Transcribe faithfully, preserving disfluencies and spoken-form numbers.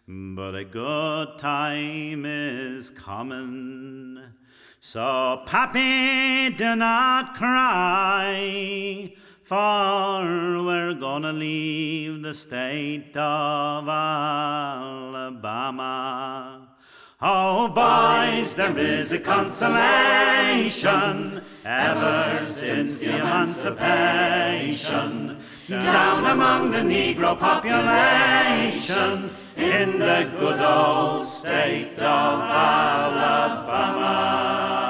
but a good time is coming. So, Pappy, do not cry, for we're gonna leave the state of Alabama. Oh, boys, there is a consolation ever since the emancipation down among the Negro population in the good old state of Alabama.